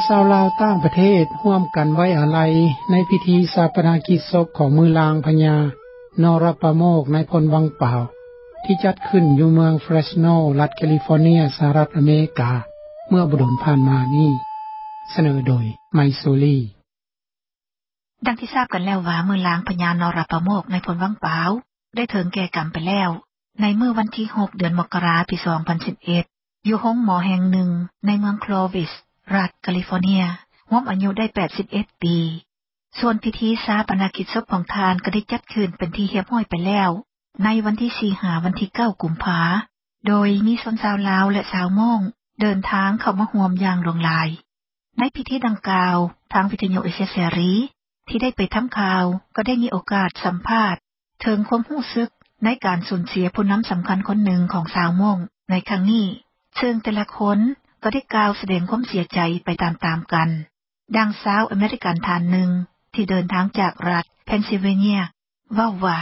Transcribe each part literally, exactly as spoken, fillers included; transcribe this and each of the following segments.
ชาวลาวต่างประเทศร่วมกันไว้อาลัยในพิธีชาปนกิจศพของมือลางพญานรปโมกในพลวังเปล่าที่จัดขึ้นอยู่เมืองเฟรชโนรัฐแคลิฟอร์เนียสหรัฐอเมริกาเมื่อบ่ดนผ่านมานี้เสนอโดยไมโซลีดังที่ทราบกันแล้วว่ามือลางพญานรปโมกในพลวังเปล่าได้ถึงแก่กรรมไปแล้วในเมื่อวันที่หกเดือนมกราคมปีสองพันสิบเอ็ดอยู่ห้องหมอแห่งหนึ่งในเมืองโคลวิสรัฐแคลิฟอร์เนียรวมอายุได้แปดสิบเอ็ดปีส่วนพิธีชาปนกิจศพของทานก็ได้จัดขึ้นเป็นที่เรียบร้อยไปแล้วในวันที่สี่หาวันที่เก้ากุมภาพันธ์โดยมีชนชาวลาวและชาวม่งเดินทางเข้ามาร่วมอย่างหลงหลายในพิธีดังกล่าวทางวิทยุเอเชียเสรีที่ได้ไปทำข่าวก็ได้มีโอกาสสัมภาษณ์ถึงความรู้สึกในการสูญเสียผู้นำสำคัญคนหนึ่งของชาวม่งในครั้งนี้ซึ่งแต่ละคนก็ได้กล่าวแสดงความเสียใจไปตามๆกันดังสาวอเมริกันท่านหนึ่งที่เดินทางจากรัฐเพนซิลเวเนียว่าว่า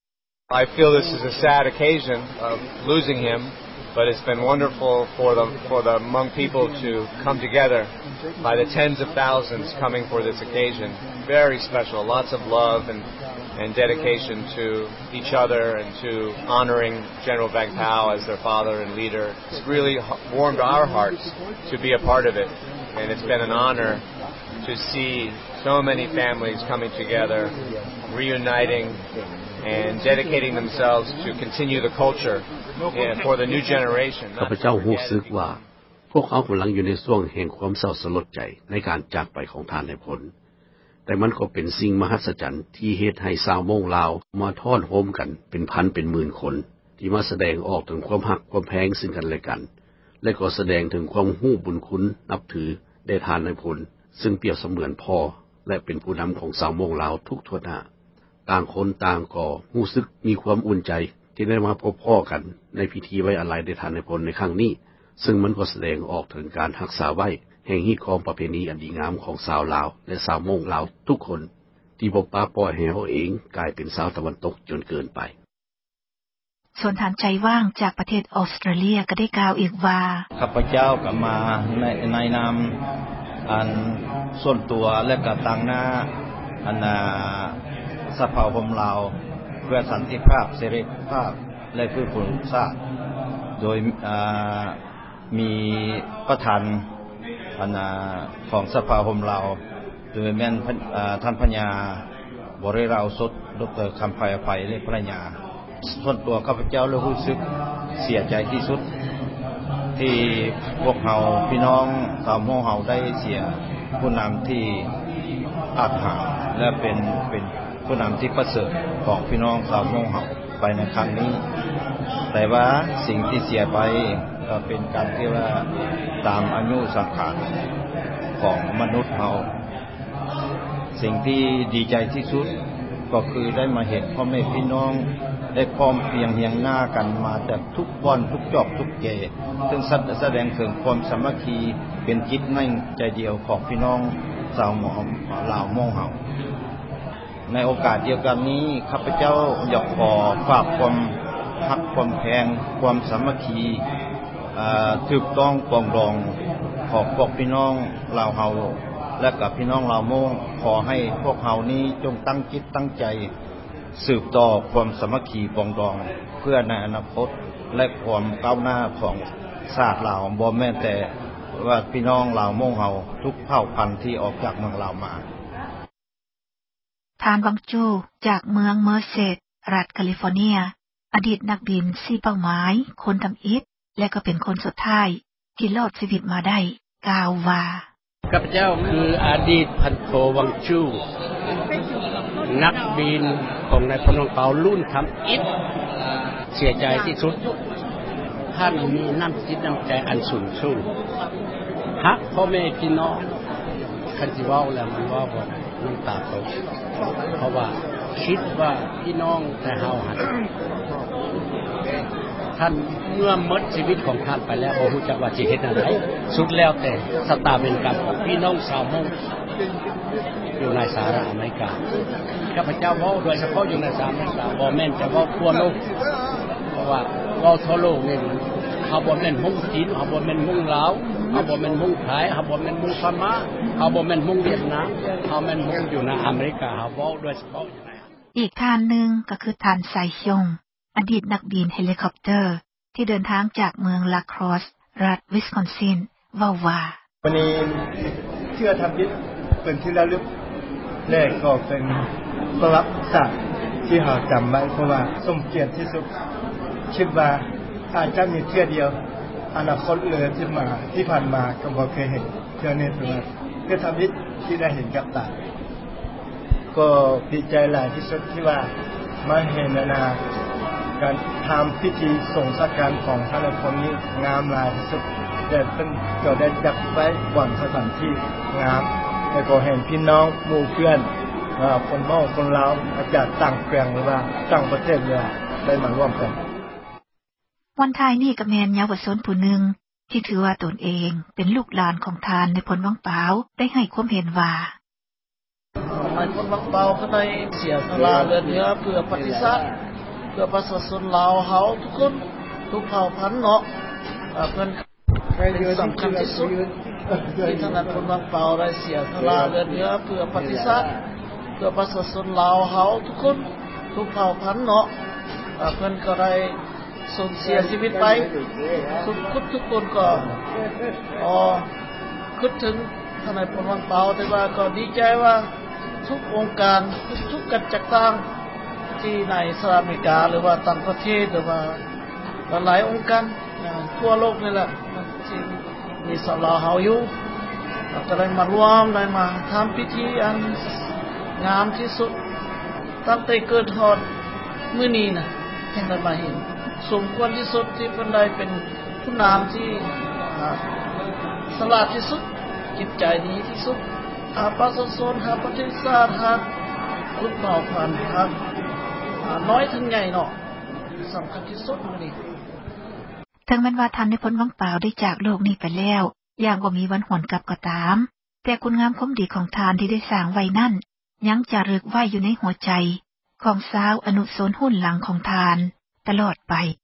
I feel this is a sad occasion of losing him, but it's been wonderful for the for the Hmong people to come together by the tens of thousands coming for this occasion. Very special, lots of love and and dedication to each other and to honoring General Vang Pao as their father and leader. It's really warmed our hearts to be a part of it, and it's been an honor to see so many families coming together, reuniting and dedicating themselves to continue the culture for the new generation. ข้าพเจ้ารู้สึกว่าพวกเขากำลังอยู่ในช่วงแห่งความเศร้าสลดใจในการจากไปของท่านนายพลแต่มันก็เป็นสิ่งมหัศจรรย์ที่เฮ็ดให้ชาวม่งลาวมาทอดโฮมกันเป็นพันเป็นหมื่นคนที่มาแสดงออกถึงความรักความแพงซึ่งกันและกันและก็แสดงถึงความรู้บุญคุณนับถือแด่ท่านนายพลซึ่งเปรียบเสมือนพ่อและเป็นผู้นำของชาวม่งลาวทุกทั่วหน้าต่างคนต่างก็รู้สึกมีความอุ่นใจที่ได้มาพบพ่อกันในพิธีไว้อาลัยแด่ท่านนายพลในครั้งนี้ซึ่งมันก็แสดงออกถึงการรักษาไว้แห่งฮีตของประเพณีอันดีงามของชาวลาวและชาวม่งลาวทุกคนที่บ่ปาปล่อยให้เฮาเองกลายเป็นชาวตะวันตกจนเกินไปส่วนฐานใจว่างจากประเทศออสเตรเลียก็ได้กล่าวอีกว่าข้าพเจ้าก็มาในในนามอันส่วนตัวและก็ต่างหน้าอันสภาพของเราเพื่อสันติภาพเสรีภาพและเพื่อผลชาติโดยมีประธานอันของสภาของเราโดยแม่นท่านพญาบริราสดดร.คำไพอภัยและภรรยาส่วนตัวข้าพเจ้ารู้สึกเสียใจที่สุดที่พวกเราพี่น้องชาวม่งเฮาได้เสียผู้นำที่อาภาและเป็นเป็นผู้นำที่ประเสริฐของพี่น้องชาวม่งเฮาไปในครั้งนี้แต่ว่าสิ่งที่เสียไปก็เป็นการที่ว่าตามอายุสังขารของมนุษย์เฮาสิ่งที่ดีใจที่สุดก็คือได้มาเห็นพ่อแม่พี่น้องได้พร้อมเพียงเฮียงหน้ากันมาจากทุกบ้านทุกจอกทุกเกซึ่งแสดงถึงความสามัคคีเป็นจิตหนึ่งใจเดียวของพี่น้องชาวลาวม่งเฮาในโอกาสเดียวกันนี้ข้าพเจ้าอยากขอฝากความรักความแพงความสามัคคีถูกต้องปรองดองของพวกพี่น้องลาวเฮาและกับพี่น้องลาวม่งขอให้พวกเฮานี้จงตั้งจิตตั้งใจสืบต่อความสามัคคีปรองดองเพื่อในอนาคตและความก้าวหน้าของชาติลาวบ่แม่นแต่ว่าพี่น้องลาวม่งเฮาทุกเผ่าพันธุ์ที่ออกจากเมืองลาวมาทานวังจูจากเมืองเมอร์เซดรัฐแคลิฟอร์เนียอดีตนักบินสี่เป้าหมายคนทำอิฐและก็เป็นคนสุดท้ายที่รอดชีวิตมาได้กล่าวว่าข้าพเจ้าคืออดีตพันโทวังจูนักบินของนายพลวังเปารุ่นทำอิฐเสียใจที่สุดท่านมีน้ำจิตน้ำใจอันสูงส่งฮักพ่อแม่พี่น้องคันสิเว้าแล้วมันว่าบ่น้ำตาตกเพราะว่าคิดว่าพี่น้องแต่เฮาหันท่านเมื่อหมดชีวิตของท่านไปแล้วบ่รู้จักว่าสิเฮ็ดจังได๋สุดแล้วแต่ชะตาเป็นกรรมของพี่น้องชาวม่งอยู่ในสหรัฐอเมริกาข้าพเจ้าเว้าโดยเฉพาะอยู่ในสหรัฐอเมริกาบ่แม่นจะเว้าทั่วโลกเพราะว่าเว้าทั่วโลกนี่เฮาบ่แม่นม่งจีนเฮาบ่แม่นม่งลาวเฮาบ่แม่นมุ่งไทยเฮาบ่แม่นมุ่งพม่าเฮาบ่แม่นมุ่งเวียดนามเฮาแม่นมุ่งอยู่ในอเมริกาเฮาเว้าด้วยเฉพาะอยู่ในอีกท่านหนึ่งก็คือท่านไซฮยงอดีตนักบินเฮลิคอปเตอร์ที่เดินทางจากเมืองลาครอสรัฐวิสคอนซินเว้าว่าวันนี้เชื่อทำบิดเป็นที่ระลึกแรกก็เป็นประวัติศาสตร์ที่เราจำไว้เพราะว่าสมเกียรติที่สุดคิดว่าอาจจะมีเที่ยวเดียวอนาคตเลยที่มาที่ผ่านมาก็บ่เคยเห็นเที่ยวนี้เป็นเพื่อทำบิดที่ได้เห็นกับตาก็ดีใจหลายที่สุดที่ว่ามาเห็นนานาการทำพิธีส่งสักการของท่านในคนนี้งามหลายที่สุดแต่เป็นก็ได้จับไว้บนสถานที่งามแล้วก็เห็นพี่น้องหมู่เพื่อนคนเมาคนลาวอาจารย์ต่างแปลงหรือว่าต่างประเทศเลยได้มาร่วมกันวันท้ายนี้ก็แม่นเยาวชนผู้หนึ่งที่ถือว่าตนเองเป็นลูกหลานของทานในพลวังเปาได้ให้ความเห็นว่าในพลวังเปาก็ได้เสียสละเลือดเนื้อเพื่อปฏิสัตย์เพื่อประชาชนลาวเฮาทุกคนทุกเผ่าพันธุ์เนาะเพิ่นเป็นสำคัญที่สุดที่ทางพลวังเปาได้เสียสละเลือดเนื้อเพื่อปฏิสัตย์เพื่อประชาชนลาวเฮาทุกคนทุกเผ่าพันธุ์เนาะเพิ่นก็ได้สูญเสียชีวิตไปทุกคนทุกคนก็อ๋อคิดถึงทางพลวังเปาแต่ว่าก็ดีใจว่าทุกองค์การทุกกิจกรรมที่ในสหรัฐอเมริกาหรือว่าต่างประเทศหรือว่าหลายองค์การทั่วโลกนี่แหละที่มีสลาเฮาอยู่ก็ได้มารวมได้มาทำพิธีอันงามที่สุดตั้งแต่เกิดฮอดมื้อนี้น่ะจังได้มาเห็นสมควรที่สุดที่เพิ่นได้เป็นผู้นำที่สลาดที่สุดจิตใจดีที่สุดอาประชาชนหาประเทศชาติหาทุกเผ่าพันธุ์ครับน้อยถึงใหญ่เนาะสำคัญที่สุดมื้อนี้ถึงแม้ว่าท่านในพ้นวังเปล่าได้จากโลกนี้ไปแล้วอย่างบ่มีวันหวนกลับก็ตามแต่คุณงามความดีของทานที่ได้สร้างไว้นั่นยังจารึกไว้อยู่ในหัวใจของชาวอนุสรณ์หุ้นหลังของทานตลอดไป